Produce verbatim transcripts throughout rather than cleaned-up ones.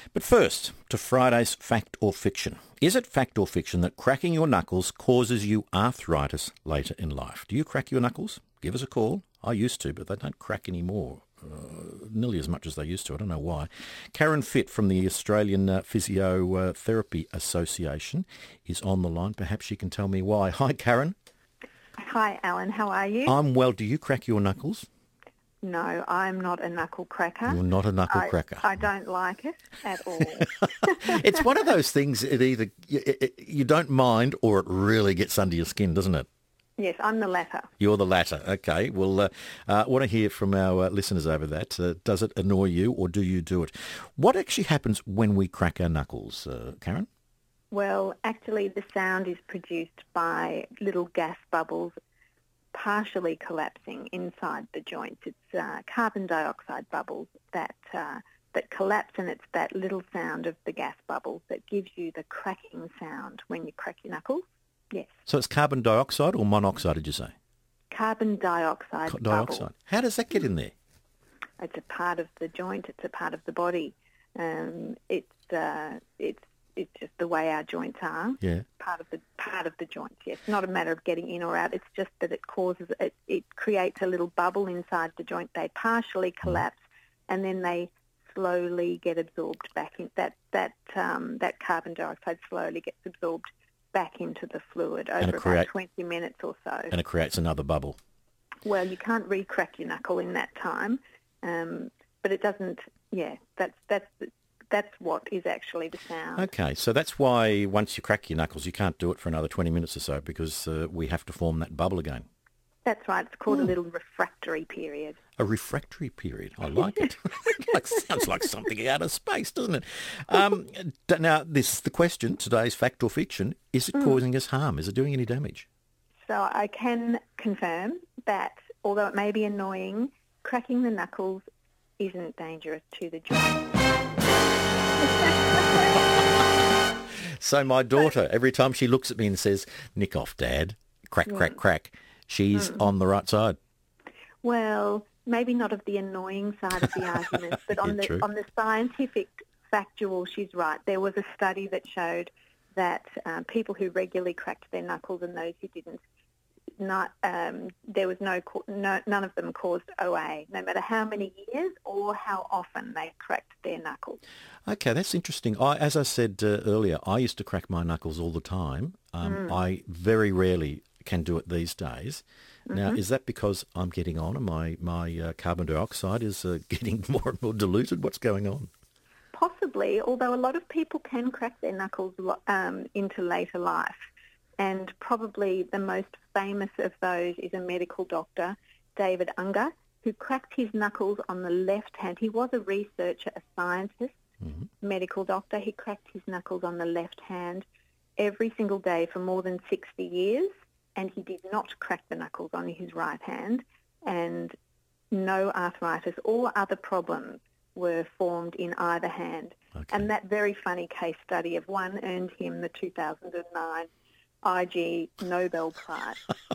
But first, to Friday's Fact or Fiction. Is it fact or fiction that cracking your knuckles causes you arthritis later in life? Do you crack your knuckles? Give us a call. I used to, but they don't crack anymore. Uh, nearly as much as they used to. I don't know why. Karen Fitt from the Australian uh, Physiotherapy Association is on the line. Perhaps she can tell me why. Hi, Karen. Hi, Alan. How are you? I'm well. Do you crack your knuckles? No, I'm not a knuckle cracker. You're not a knuckle I, cracker. I don't like it at all. It's one of those things, it either you, it, you don't mind or it really gets under your skin, doesn't it? Yes, I'm the latter. You're the latter. Okay. Well, uh, uh, want to hear from our uh, listeners over that. Uh, does it annoy you or do you do it? What actually happens when we crack our knuckles, uh, Karen? Well, actually, the sound is produced by little gas bubbles partially collapsing inside the joints. It's uh, carbon dioxide bubbles that uh, that collapse, and it's that little sound of the gas bubbles that gives you the cracking sound when you crack your knuckles. Yes. So it's carbon dioxide or monoxide, did you say? Carbon dioxide. Co- dioxide. Bubble. How does that get in there? It's a part of the joint. It's a part of the body. Um, it's uh, it's it's just the way our joints are. Yeah. Part of the part of the joints. Yes. Not a matter of getting in or out. It's just that it causes it. It creates a little bubble inside the joint. They partially collapse, mm. and then they slowly get absorbed back in. That that um, that carbon dioxide slowly gets absorbed back into the fluid over create, about twenty minutes or so. And it creates another bubble. Well, you can't re-crack your knuckle in that time, um, but it doesn't, yeah, that's that's that's what is actually the sound. Okay, so that's why once you crack your knuckles, you can't do it for another twenty minutes or so because uh, we have to form that bubble again. That's right. It's called Ooh. a little refractory period. A refractory period. I like it. Like, sounds like something out of space, doesn't it? Um, d- now, this is the question, today's fact or fiction. Is it mm. causing us harm? Is it doing any damage? So I can confirm that, although it may be annoying, cracking the knuckles isn't dangerous to the joint. So my daughter, every time she looks at me and says, "Nick off, Dad," crack, mm. crack, crack, she's mm. on the right side. Well, maybe not of the annoying side of the argument, but on yeah, the true. on the scientific factual, she's right. There was a study that showed that um, people who regularly cracked their knuckles and those who didn't, not um, there was no, no none of them caused O A, no matter how many years or how often they cracked their knuckles. Okay, that's interesting. I, as I said uh, earlier, I used to crack my knuckles all the time. Um, mm. I very rarely can do it these days. Now, mm-hmm. is that because I'm getting on and my, my uh, carbon dioxide is uh, getting more and more diluted? What's going on? Possibly, although a lot of people can crack their knuckles um, into later life. And probably the most famous of those is a medical doctor, David Unger, who cracked his knuckles on the left hand. He was a researcher, a scientist, mm-hmm. medical doctor. He cracked his knuckles on the left hand every single day for more than sixty years. And he did not crack the knuckles on his right hand, and no arthritis or other problems were formed in either hand. Okay. And that very funny case study of one earned him the two thousand nine I G Nobel Prize.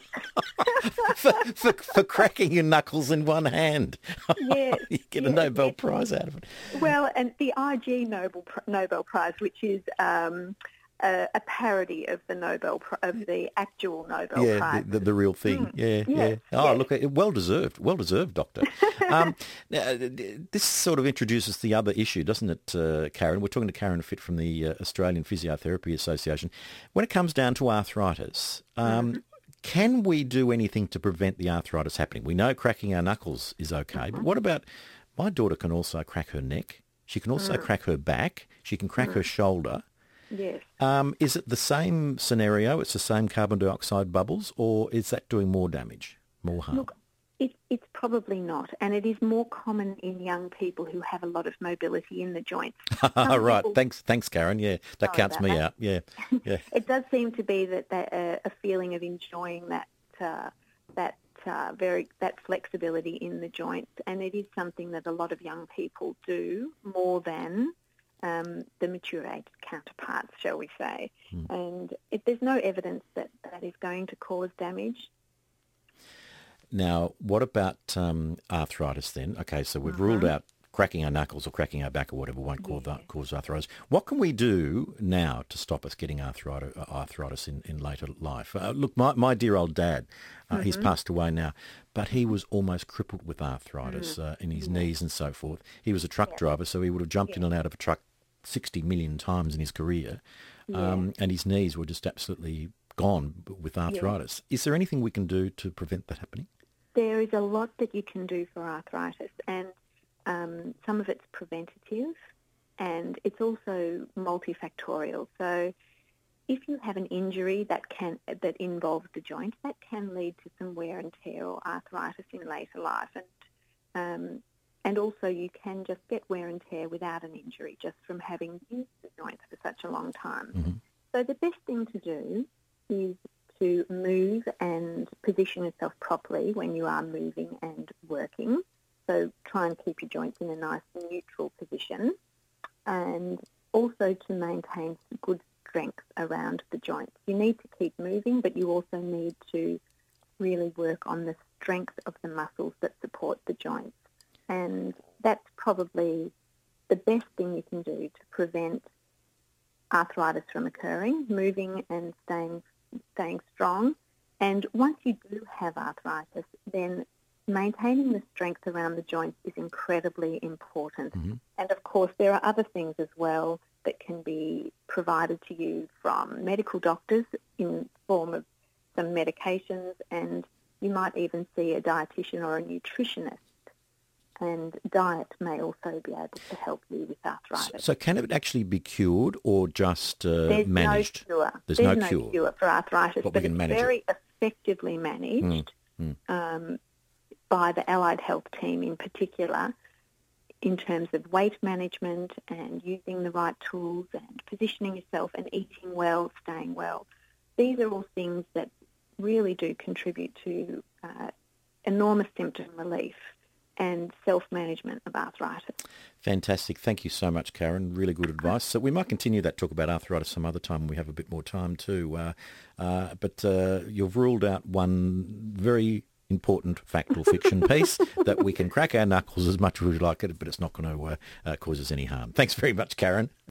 for, for, for cracking your knuckles in one hand. Yes. You get yes, a Nobel yes. Prize out of it. Well, and the I G Nobel, Nobel Prize, which is... Um, A, a parody of the Nobel of the actual Nobel yeah, Prize. Yeah, the, the real thing. Mm. Yeah, yes, yeah. Oh, yes. look, well deserved, well deserved, Doctor. um, now, this sort of introduces the other issue, doesn't it, uh, Karen? We're talking to Karen Fitt from the uh, Australian Physiotherapy Association. When it comes down to arthritis, um, mm-hmm. can we do anything to prevent the arthritis happening? We know cracking our knuckles is okay, mm-hmm. but what about my daughter can also crack her neck. She can also mm. crack her back. She can crack mm. her shoulder. Yes. Um, is it the same scenario? It's the same carbon dioxide bubbles, or is that doing more damage, more harm? Look, it, it's probably not, and it is more common in young people who have a lot of mobility in the joints. Right. People, thanks, thanks, Karen. Yeah, that counts me that. out. Yeah, yeah. It does seem to be that, that uh, a feeling of enjoying that uh, that uh, very that flexibility in the joints, and it is something that a lot of young people do more than Um, the mature age counterparts, shall we say. Mm. And it, there's no evidence that that is going to cause damage. Now, what about um, arthritis then? Okay, so we've mm-hmm. ruled out cracking our knuckles or cracking our back or whatever won't cause, Yeah. cause arthritis. What can we do now to stop us getting arthritis, arthritis in, in later life? Uh, look, my, my dear old dad, uh, he's passed away now, but he was almost crippled with arthritis uh, in his knees and so forth. He was a truck Yeah. driver, so he would have jumped in and out of a truck sixty million times in his career, um, and his knees were just absolutely gone with arthritis. Is there anything we can do to prevent that happening? There is a lot that you can do for arthritis, and um, some of it's preventative, and it's also multifactorial. So if you have an injury that can that involves the joint, that can lead to some wear and tear or arthritis in later life. And um, and also you can just get wear and tear without an injury just from having used the joints for such a long time. Mm-hmm. So the best thing to do is to move and position yourself properly when you are moving and working. So try and keep your joints in a nice neutral position, and also to maintain good strength around the joints. You need to keep moving, but you also need to really work on the strength of the muscles that support the joints. And that's probably the best thing you can do to prevent arthritis from occurring, moving and staying staying strong. And once you do have arthritis, then maintaining the strength around the joints is incredibly important. Mm-hmm. And of course, there are other things as well that can be provided to you from medical doctors in form of some medications, and you might even see a dietitian or a nutritionist. And diet may also be able to help you with arthritis. So can it actually be cured or just uh, There's managed? no cure. There's, There's no, no cure. cure for arthritis, But we but can it's manage very effectively managed Mm, mm. Um, by the allied health team in particular, in terms of weight management and using the right tools and positioning yourself and eating well, staying well. These are all things that really do contribute to uh, enormous symptom relief and self-management of arthritis. Fantastic. Thank you so much, Karen. Really good advice. So we might continue that talk about arthritis some other time when we have a bit more time too. Uh, uh, but uh, you've ruled out one very important factual fiction piece that we can crack our knuckles as much as we like it, but it's not going to uh, uh, cause us any harm. Thanks very much, Karen.